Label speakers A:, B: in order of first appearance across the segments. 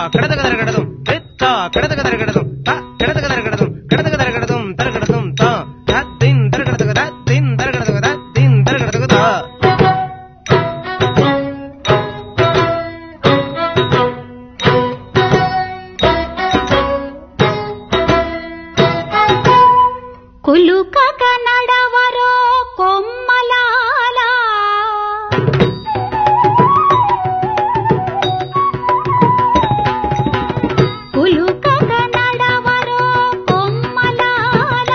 A: కడదగదరగడదు తిత్త కడదగదరగడదు త కడదగదరగడదు కడదగదరగడదు తరగడదు త దద్దిన్ తరగడదు దద్దిన్ తరగడదు దద్దిన్ తరగడదు త
B: కులుకక నడవరో కొమ్మలాల కులుకక నడవరో కొమ్మలాల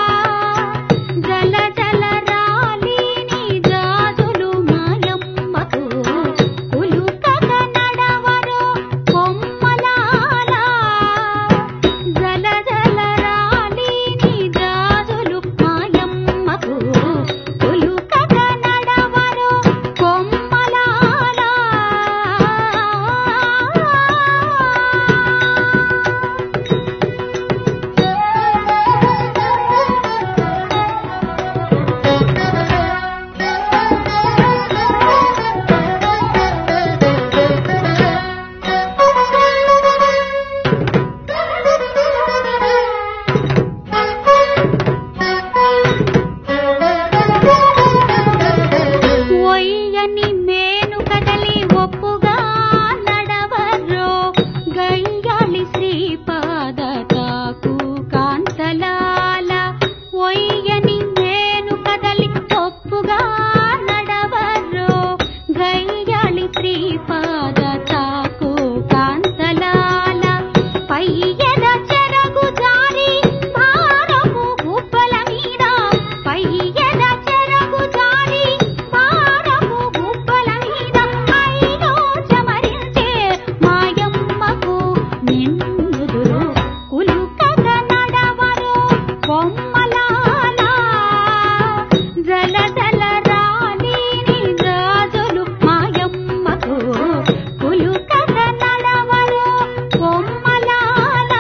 B: జల జల రాలిని జాజులు మాయమ్మకు కులుకక నడవరో కొమ్మలాల జల జల రాలిని జాజులు మాయమ్మకు కులుకక నడవరో కొమ్మలాల ఒయ్యని మేను కదలి ఒప్పుగా నడవరో గయ్యాళి శ్రీపాద తాకు కాంతలాల ఒయ్యని మేను కదలి ఒప్పుగా నడవరో గయ్యాళి శ్రీపాద తాకు కాంతలాల పయ్యద చెరగు జారి భారము గుబ్బల మీద పయ్యద చెరగు జారి భారము గుబ్బల మీద ఐలో చమరించే మాయమ్మకు నిన్నుదురు కులుకక నడవరో కొమ్మలాల జల జల రాలిని జాజులు మాయమ్మకు కులుకక నడవరో కొమ్మలాల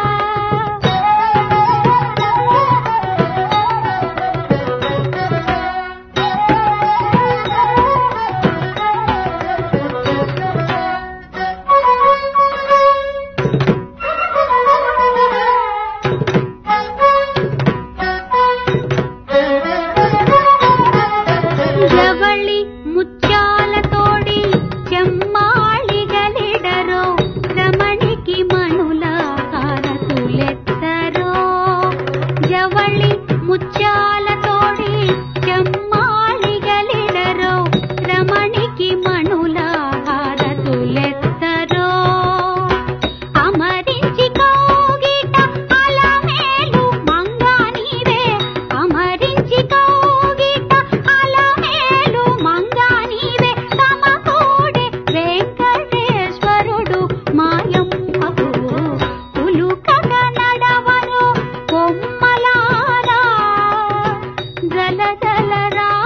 B: జవళి ముత్యాలతోడి చెమ్మాళిగలిడరో రమణికి మణుల హారతులెత్తరో జవళి ముత్యాలతోడి చెమ్మాళిగలిడరో రమణికి మణుల హారతులెత్తరో అమరించి కౌగిట అలమేలు మంగానివే అమరించి కౌగిట అలమేలు మంగానివే సమకూడే వెంకటేశ్వరుడు మాయమ్మకు కులుకక నడవరో కొమ్మలాల జల జల రా